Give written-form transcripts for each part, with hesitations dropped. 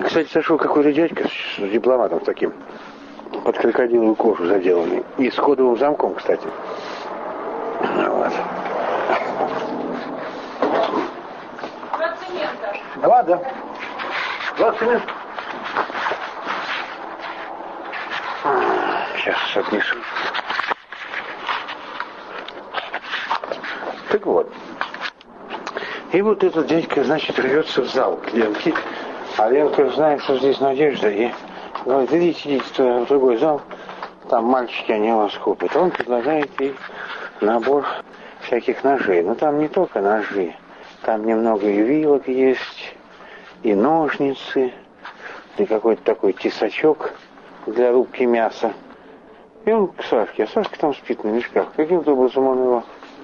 Кстати, сошел какой-то дядька с дипломатом таким, под крокодиловую кожу заделанный. И с кодовым замком, кстати. Вот. 20 минут. Два, да. 20 минут. Сейчас отнесу. Так вот. И вот этот дядька, значит, рвется в зал к Ленке. А Ленка знает, что здесь Надежда. И говорит, идите в другой зал. Там мальчики, они вас купят. Он предлагает ей набор всяких ножей. Но там не только ножи. Там немного и вилок есть, и ножницы, и какой-то такой тесачок для рубки мяса. И он к Сашке. А Сашка там спит на мешках. Каким-то образом он его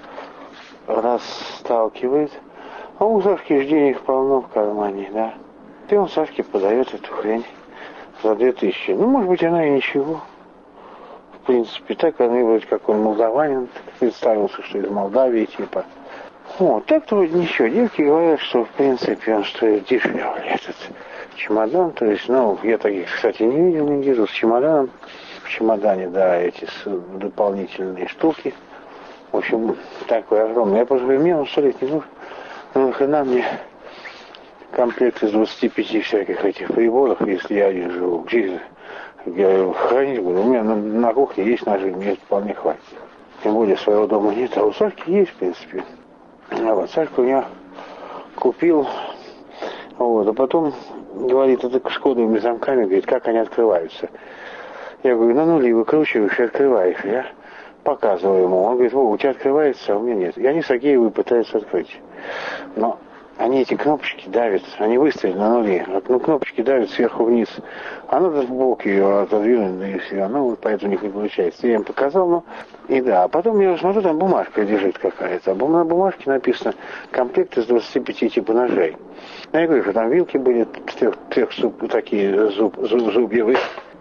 расталкивает. А у Сашки же денег полно в кармане, да. И он Сашке подает эту хрень за 2000. Ну, может быть, она и ничего. В принципе, так она и вроде как он молдаванин, представился, что из Молдавии, типа. Вот, так-то вроде ничего. Девки говорят, что, в принципе, он стоит дешевле, этот чемодан. То есть, ну, я таких, кстати, не видел нигде. Тут с чемоданом. В чемодане, да, эти дополнительные штуки. В общем, такой огромный. Я просто говорю, мне он солить не нужен. Ну, нахрена мне комплект из 25 всяких этих приборов, если я один живу. Где я хранить буду? У меня на кухне есть ножи, мне вполне хватит. Тем более своего дома нет, а у Сашки есть, в принципе. А вот Сашка у меня купил, вот, а потом говорит, это с кодовыми замками, говорит, как они открываются. Я говорю, на нули выкручиваешь и открываешь. Я показываю ему. Он говорит, у тебя открывается, а у меня нет. И они с Агеевой пытаются открыть. Но они эти кнопочки давят, они выставили на нули. Ну, кнопочки давят сверху вниз. А надо в бок ее отодвинуть, да и все. Ну, вот поэтому у них не получается. Я им показал, ну, и да. А потом я смотрю, там бумажка лежит какая-то. А на бумажке написано комплект из 25 типа ножей. Ну, я говорю, что там вилки были трех такие зубьевые.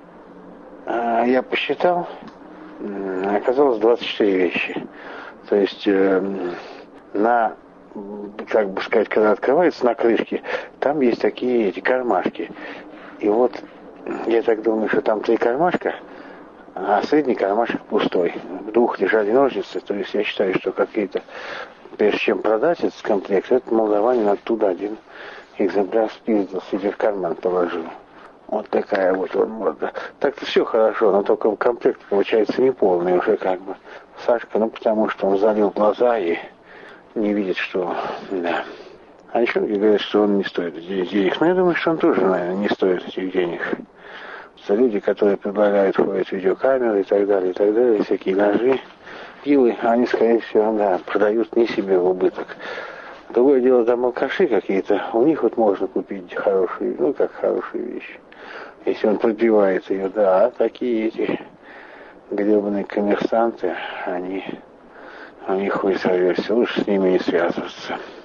Я посчитал, оказалось 24 вещи. То есть на, как бы сказать, когда открывается на крышке, там есть такие эти кармашки. И вот я так думаю, что там 3 кармашка, а средний кармашек пустой. В 2 лежали ножницы. То есть я считаю, что какие-то, прежде чем продать этот комплект, этот молдаванин оттуда один экземпляр спиздил, себе в карман положил. Вот такая вот морда. Так-то все хорошо, но только комплект получается неполный уже как бы. Сашка, ну потому что он залил глаза и не видит, что... Да. А еще говорят, что он не стоит денег. Но я думаю, что он тоже, наверное, не стоит этих денег. Это люди, которые предлагают ходить видеокамеры и так далее, всякие ножи, пилы, они, скорее всего, да, продают не себе в убыток. Другое дело, там алкаши какие-то, у них вот можно купить хорошие, ну как хорошие вещи. Если он пробивает ее, да, а такие эти гребаные коммерсанты, они хуй сорвешься, лучше с ними не связываться.